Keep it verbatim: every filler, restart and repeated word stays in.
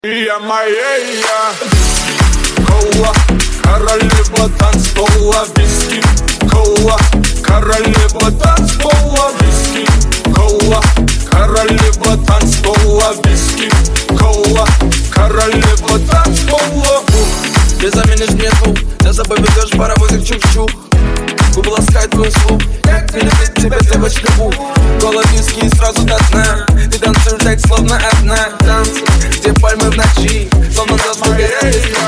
Я моя кола, королева танцпола, виски, кола, королева танцпола, виски, кола, королева танцпола, виски, кола, королева танцпола. Ты заменишь мне звук, за собой ведешь паровозик чук-чук. Губы ласкает твой слух, как не любит тебя девочка-бу. Голод виски сразу до дна. Ты танцуешь так, словно одна. Танцы, где пальмы в ночи, словно звезды горят.